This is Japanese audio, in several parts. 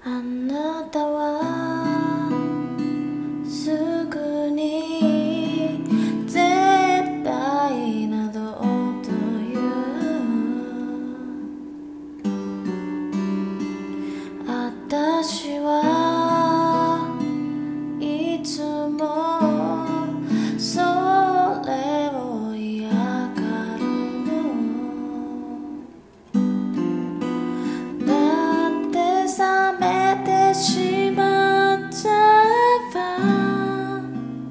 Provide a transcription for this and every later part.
あなたはすぐに絶対などと言う。私はいつもそれを嫌がるの。だって冷めてしまっちゃえば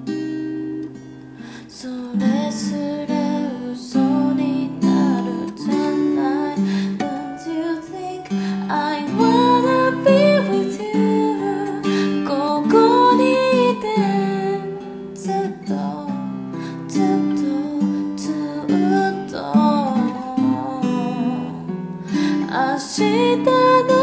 それすら嘘になるじゃない。 Don't you think I wanna be with you。 ここにいてずっとずっとずっと明日の